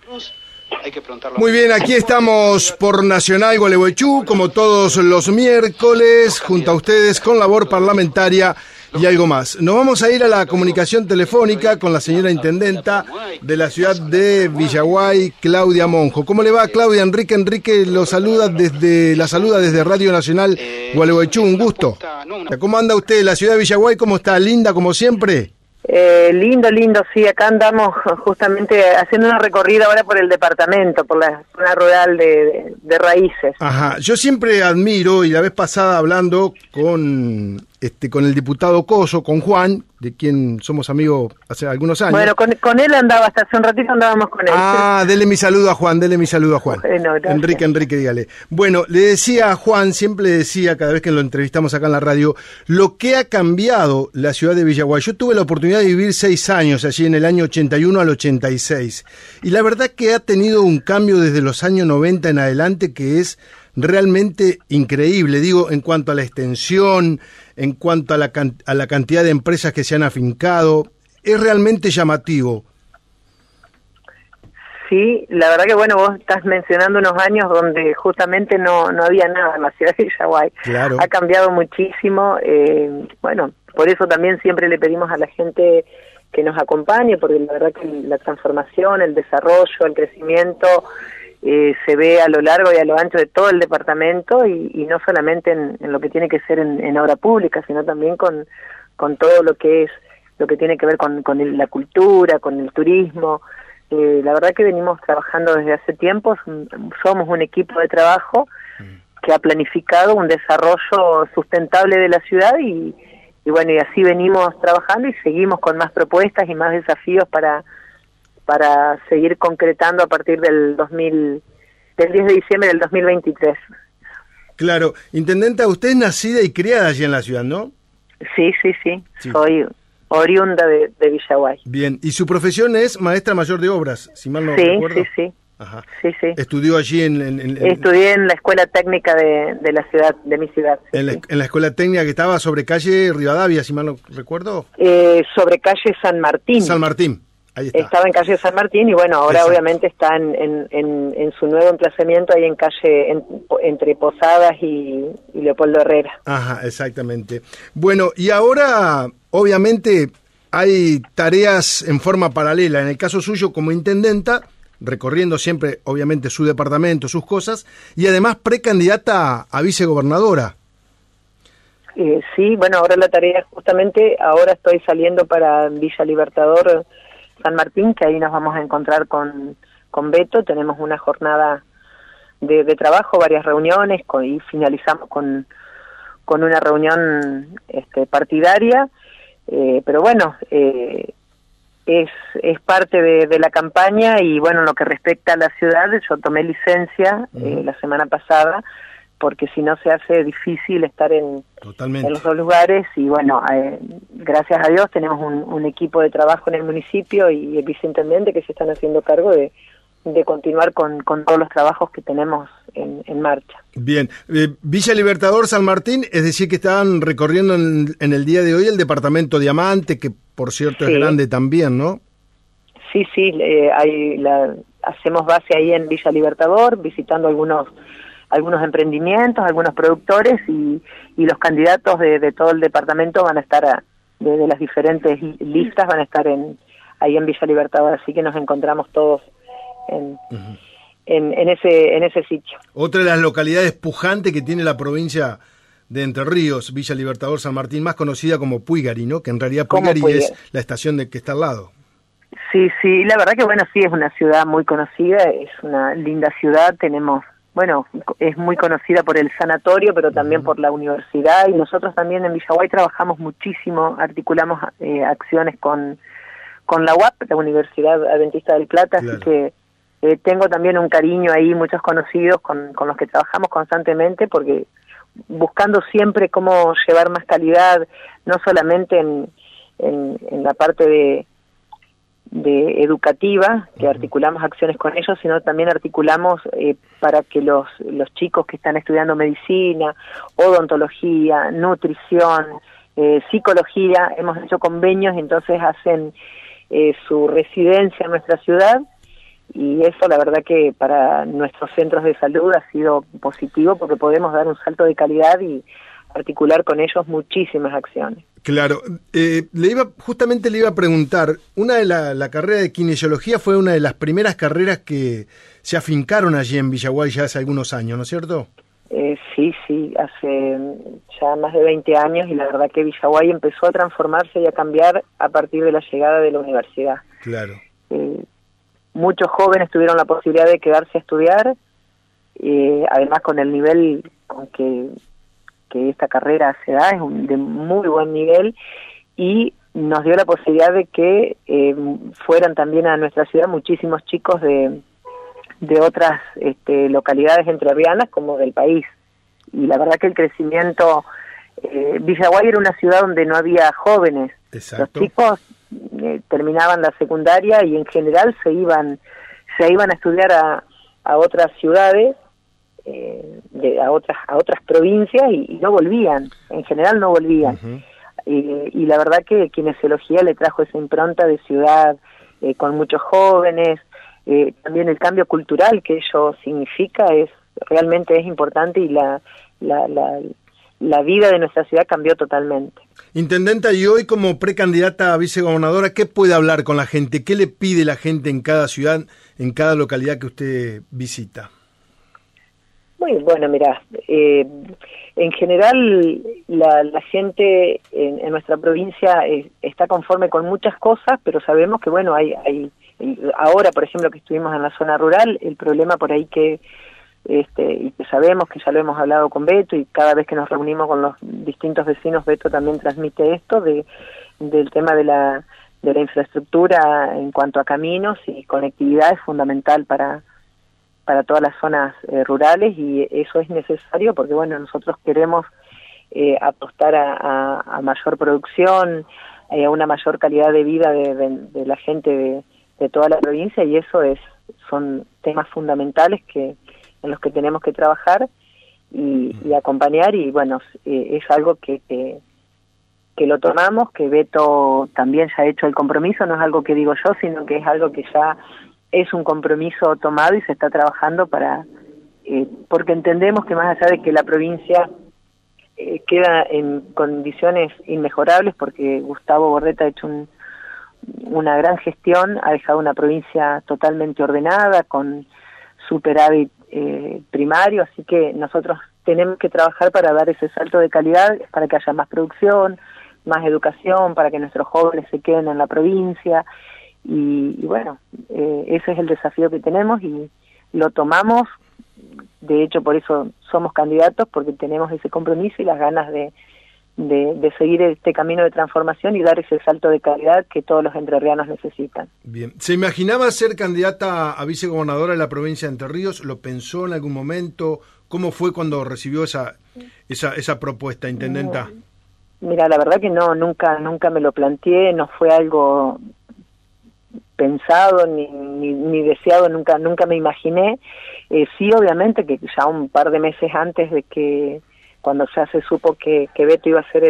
Muy bien, aquí estamos por Nacional Gualeguaychú, como todos los miércoles, junto a ustedes con labor parlamentaria y algo más. Nos vamos a ir a la comunicación telefónica con la señora intendenta de la ciudad de Villaguay, Claudia Monjo. ¿Cómo le va, Claudia? Enrique la saluda desde Radio Nacional Gualeguaychú, un gusto. ¿Cómo anda usted? ¿La ciudad de Villaguay cómo está? ¿Linda como siempre? Lindo, sí, acá andamos justamente haciendo una recorrida ahora por el departamento, por la zona rural de Raíces. Ajá, yo siempre admiro, y la vez pasada hablando con el diputado Coso, con Juan, de quien somos amigos hace algunos años. Bueno, con él andaba, hasta hace un ratito andábamos con él. Ah, dele mi saludo a Juan. Bueno, Enrique, dígale. Bueno, le decía a Juan, siempre le decía, cada vez que lo entrevistamos acá en la radio, lo que ha cambiado la ciudad de Villaguay. Yo tuve la oportunidad de vivir 6 años allí en el año 81 al 86. Y la verdad que ha tenido un cambio desde los años 90 en adelante que es realmente increíble, digo, en cuanto a la extensión, en cuanto a la cantidad de empresas que se han afincado, es realmente llamativo. Sí, la verdad que bueno, vos estás mencionando unos años donde justamente no había nada en la ciudad de Villaguay. Claro. Ha cambiado muchísimo, bueno, por eso también siempre le pedimos a la gente que nos acompañe, porque la verdad que la transformación, el desarrollo, el crecimiento se ve a lo largo y a lo ancho de todo el departamento y no solamente en lo que tiene que ser en obra pública, sino también con todo lo que tiene que ver con la cultura, con el turismo. La verdad que venimos trabajando desde hace tiempo, somos un equipo de trabajo que ha planificado un desarrollo sustentable de la ciudad y bueno, y así venimos trabajando y seguimos con más propuestas y más desafíos para seguir concretando a partir del 10 de diciembre del 2023. Claro. Intendenta, usted es nacida y criada allí en la ciudad, ¿no? Sí. Soy oriunda de Villaguay. Bien. ¿Y su profesión es maestra mayor de obras, si mal no recuerdo? Sí. Ajá. Sí. ¿Estudió allí Estudié en la escuela técnica de la ciudad, de mi ciudad. En la escuela técnica que estaba sobre calle Rivadavia, si mal no recuerdo? Sobre calle San Martín. San Martín. Ahí está. Estaba en calle San Martín y bueno, ahora obviamente está en su nuevo emplazamiento ahí en calle, entre Posadas y Leopoldo Herrera. Ajá, exactamente. Bueno, y ahora obviamente hay tareas en forma paralela. En el caso suyo como intendenta, recorriendo siempre obviamente su departamento, sus cosas, y además precandidata a vicegobernadora. Sí, bueno, ahora la tarea justamente, ahora estoy saliendo para Villa Libertador San Martín, que ahí nos vamos a encontrar con Beto. Tenemos una jornada de trabajo, varias reuniones, y finalizamos con una reunión partidaria, pero bueno, es parte de la campaña. Y bueno, en lo que respecta a la ciudad, yo tomé licencia la semana pasada, porque si no se hace difícil estar en los dos lugares. Y bueno, gracias a Dios tenemos un equipo de trabajo en el municipio y el viceintendente que se están haciendo cargo de continuar con todos los trabajos que tenemos en marcha. Bien, Villa Libertador San Martín, es decir que estaban recorriendo en el día de hoy el departamento Diamante, que por cierto es grande también, ¿no? Sí, hacemos base ahí en Villa Libertador, visitando algunos emprendimientos, algunos productores y los candidatos de todo el departamento van a estar, de las diferentes listas, van a estar ahí en Villa Libertador, así que nos encontramos todos en ese sitio. Otra de las localidades pujantes que tiene la provincia de Entre Ríos, Villa Libertador San Martín, más conocida como Puigari, ¿no? Que en realidad Puigari es la estación que está al lado. Sí, la verdad que bueno, sí, es una ciudad muy conocida, es una linda ciudad, bueno, es muy conocida por el sanatorio, pero también por la universidad, y nosotros también en Villaguay trabajamos muchísimo, articulamos acciones con la UAP, la Universidad Adventista del Plata, claro. Así que tengo también un cariño ahí, muchos conocidos con los que trabajamos constantemente, porque buscando siempre cómo llevar más calidad, no solamente en la parte de educativa, que articulamos acciones con ellos, sino también articulamos para que los chicos que están estudiando medicina, odontología, nutrición, psicología, hemos hecho convenios y entonces hacen su residencia en nuestra ciudad y eso la verdad que para nuestros centros de salud ha sido positivo porque podemos dar un salto de calidad y articular con ellos muchísimas acciones. Claro, justamente le iba a preguntar, la carrera de kinesiología fue una de las primeras carreras que se afincaron allí en Villaguay ya hace algunos años, ¿no es cierto? Sí, hace ya más de 20 años, y la verdad que Villaguay empezó a transformarse y a cambiar a partir de la llegada de la universidad. Claro. Muchos jóvenes tuvieron la posibilidad de quedarse a estudiar, además con el nivel con que esta carrera se da, es de muy buen nivel, y nos dio la posibilidad de que fueran también a nuestra ciudad muchísimos chicos de otras localidades entrerrianas como del país. Y la verdad que el crecimiento, Villaguay era una ciudad donde no había jóvenes. Exacto. Los chicos terminaban la secundaria y en general se iban a estudiar a otras ciudades, a otras provincias, y no volvían, en general no volvían. Uh-huh. Y la verdad que kinesiología le trajo esa impronta de ciudad, con muchos jóvenes. También el cambio cultural que ello significa realmente es importante, y la vida de nuestra ciudad cambió totalmente. Intendenta, y hoy como precandidata a vicegobernadora, ¿qué puede hablar con la gente? ¿Qué le pide la gente en cada ciudad, en cada localidad que usted visita? Muy bueno, mirá, en general la gente en nuestra provincia está conforme con muchas cosas, pero sabemos que bueno, hay ahora, por ejemplo, que estuvimos en la zona rural, el problema por ahí y que sabemos, que ya lo hemos hablado con Beto, y cada vez que nos reunimos con los distintos vecinos, Beto también transmite esto del tema de la infraestructura en cuanto a caminos y conectividad. Es fundamental para todas las zonas rurales, y eso es necesario porque bueno, nosotros queremos apostar a mayor producción, a una mayor calidad de vida de la gente de toda la provincia, y eso son temas fundamentales en los que tenemos que trabajar y acompañar, y bueno, es algo que lo tomamos, que Beto también ya ha hecho el compromiso, no es algo que digo yo, sino que es algo que ya es un compromiso tomado y se está trabajando porque entendemos que más allá de que la provincia queda en condiciones inmejorables, porque Gustavo Borreta ha hecho una gran gestión, ha dejado una provincia totalmente ordenada, con superávit primario, así que nosotros tenemos que trabajar para dar ese salto de calidad, para que haya más producción, más educación, para que nuestros jóvenes se queden en la provincia, y bueno, ese es el desafío que tenemos y lo tomamos. De hecho, por eso somos candidatos, porque tenemos ese compromiso y las ganas de seguir este camino de transformación y dar ese salto de calidad que todos los entrerrianos necesitan. Bien. ¿Se imaginaba ser candidata a vicegobernadora de la provincia de Entre Ríos? ¿Lo pensó en algún momento? ¿Cómo fue cuando recibió esa propuesta, intendenta? Mira, la verdad que no, nunca me lo planteé, no fue algo pensado ni deseado, nunca me imaginé. Sí, obviamente que ya un par de meses antes de que, cuando ya se supo que Beto iba a ser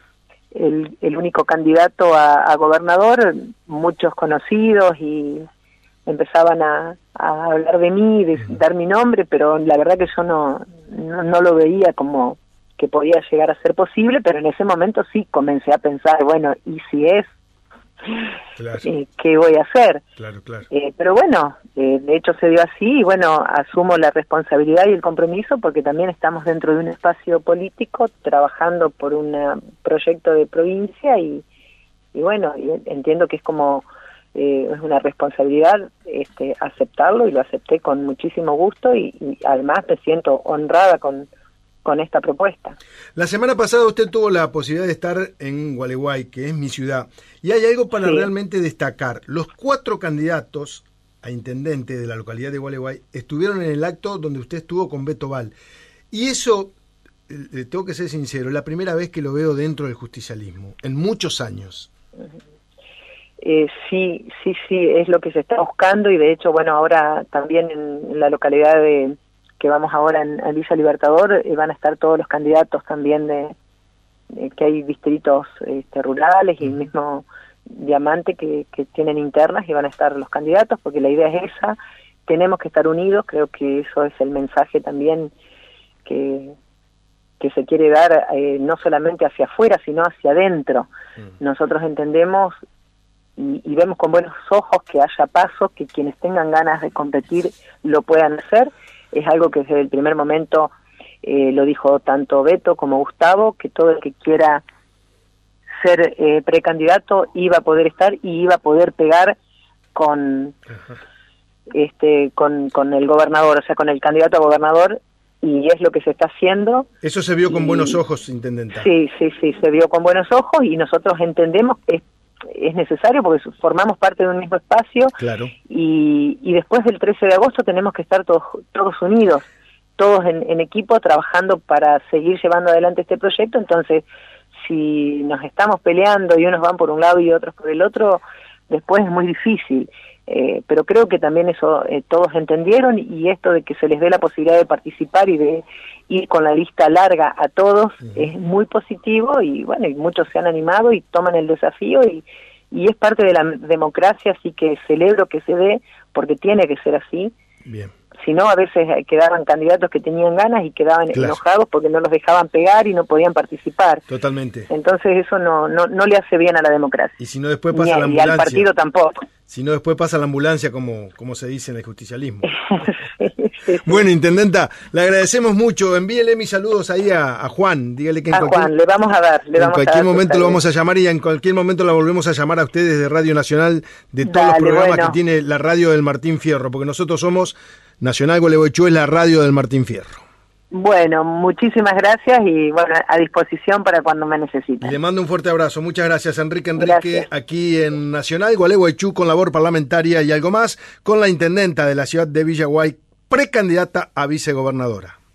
el único candidato a gobernador, muchos conocidos y empezaban a hablar de mí, de dar mi nombre, pero la verdad que yo no lo veía como que podía llegar a ser posible, pero en ese momento sí comencé a pensar, bueno, ¿y si es? Claro. ¿Qué voy a hacer? Claro. Pero bueno, de hecho se dio así, y bueno, asumo la responsabilidad y el compromiso, porque también estamos dentro de un espacio político trabajando por un proyecto de provincia, y bueno, entiendo que es como es una responsabilidad aceptarlo, y lo acepté con muchísimo gusto, y además me siento honrada con esta propuesta. La semana pasada usted tuvo la posibilidad de estar en Gualeguay, que es mi ciudad, y hay algo para realmente destacar. Los 4 candidatos a intendente de la localidad de Gualeguay estuvieron en el acto donde usted estuvo con Beto Val, y eso, tengo que ser sincero, es la primera vez que lo veo dentro del justicialismo, en muchos años. Sí, es lo que se está buscando, y de hecho, bueno, ahora también en la localidad que vamos ahora en Villa Libertador, van a estar todos los candidatos también que hay distritos rurales, y mismo diamante que tienen internas y van a estar los candidatos, porque la idea es esa, tenemos que estar unidos, creo que eso es el mensaje también que se quiere dar, no solamente hacia afuera, sino hacia adentro. Nosotros entendemos y vemos con buenos ojos que haya pasos, que quienes tengan ganas de competir lo puedan hacer. Es algo que desde el primer momento lo dijo tanto Beto como Gustavo, que todo el que quiera ser precandidato iba a poder estar y iba a poder pegar con el gobernador, o sea, con el candidato a gobernador, y es lo que se está haciendo. Eso se vio con buenos ojos, intendenta. Sí, se vio con buenos ojos y nosotros entendemos que es necesario porque formamos parte de un mismo espacio. Claro. Y después del 13 de agosto tenemos que estar todos unidos, todos en equipo trabajando para seguir llevando adelante este proyecto. Entonces, si nos estamos peleando y unos van por un lado y otros por el otro, después es muy difícil. Pero creo que también eso todos entendieron, y esto de que se les dé la posibilidad de participar y de ir con la lista larga a todos es muy positivo, y bueno, y muchos se han animado y toman el desafío y es parte de la democracia, así que celebro que se dé porque tiene que ser así. Bien. Si no, a veces quedaban candidatos que tenían ganas y quedaban enojados porque no los dejaban pegar y no podían participar. Totalmente. Entonces eso no le hace bien a la democracia. Y si no, después pasa la ambulancia. Y al partido tampoco. Si no, después pasa la ambulancia, como se dice en el justicialismo. Sí. Bueno, intendenta, le agradecemos mucho. Envíele mis saludos ahí a Juan. Dígale que Juan, le vamos a dar. En cualquier momento lo vamos a llamar, y en cualquier momento la volvemos a llamar a ustedes de Radio Nacional, de todos los programas que tiene la radio del Martín Fierro, porque nosotros somos Nacional Gualeguaychú, es la radio del Martín Fierro. Bueno, muchísimas gracias y bueno, a disposición para cuando me necesiten. Le mando un fuerte abrazo. Muchas gracias, Enrique, aquí en Nacional Gualeguaychú, con labor parlamentaria y algo más, con la intendenta de la ciudad de Villaguay, precandidata a vicegobernadora.